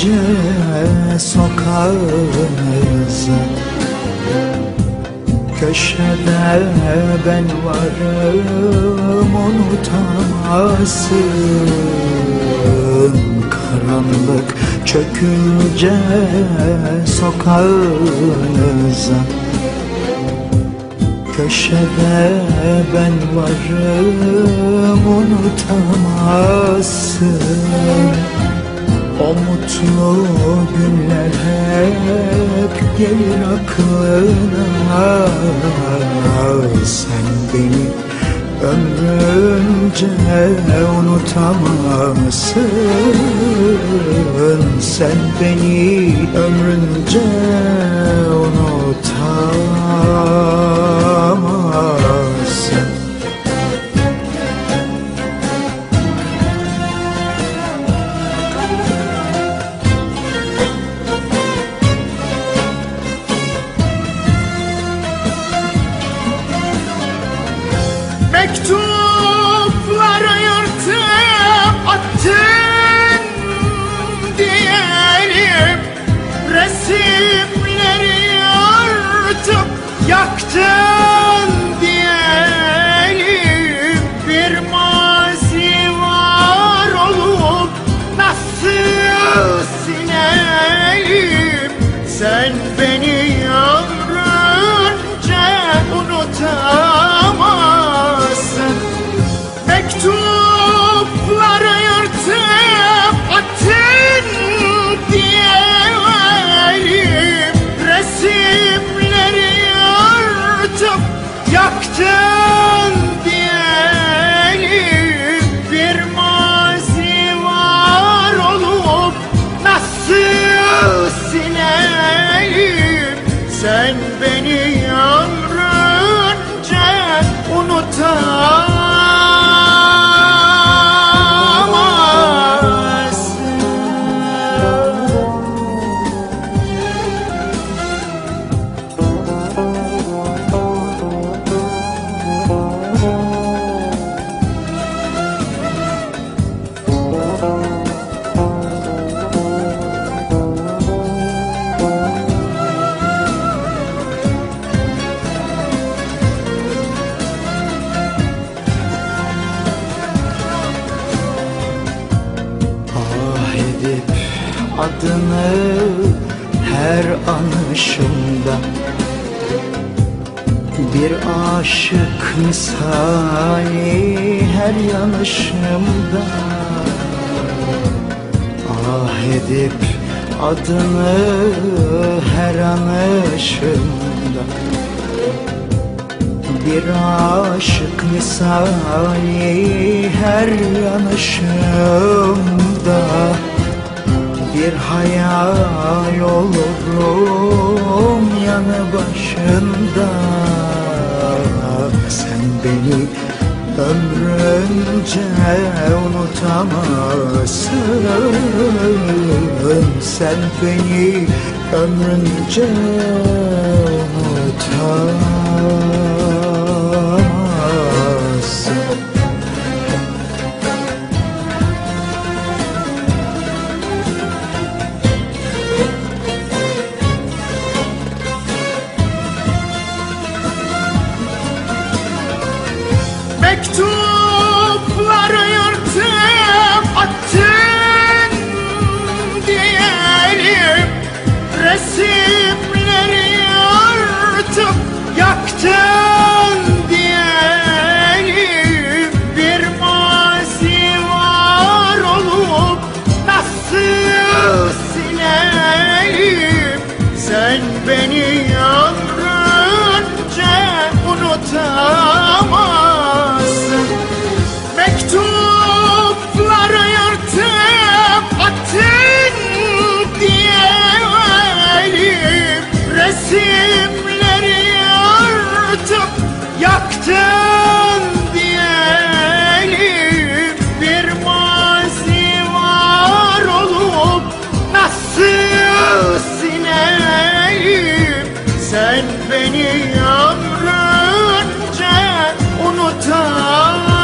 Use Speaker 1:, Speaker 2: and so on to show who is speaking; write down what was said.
Speaker 1: sokağınıza, köşede ben varım, unutamazsın. Karanlık çökünce sokağınıza, köşede ben varım, unutamazsın. O mutlu günler hep gelir aklına. Sen beni ömrünce unutamazsın. Sen beni ömrünce unutamazsın.
Speaker 2: Mektupları yırtıp attın diyelim, resimleri yırtıp yaktın diyelim. Bir mazi var olup nasıl silelim? Sen beni ömrünce unutamazsın. Mektupları yırtıp attın diyelim, resimleri yırtıp yaktın diyelim. Bir mazi var olup nasıl silelim? Sen beni ömrünce unutamazsın.
Speaker 1: Adını her anışımda, bir aşık misali her yanışımda. Ah edip adını her anışımda, bir aşık misali her yanışımda. Bir hayal olurum yanı başında. Sen beni ömrünce unutamazsın. Sen beni ömrünce unutamazsın.
Speaker 2: Mektupları yırtıp attın diyelim, resimleri yırtıp yaktın diyelim. Bir mazi var olup nasıl silelim? Sen beni ömrünce unutamazsın. Mektupları yırtıp attın diyelim, resimleri yırtıp yaktın diyelim. Bir mazi var olup nasıl silelim? Sen beni ömrünce unutamazsın.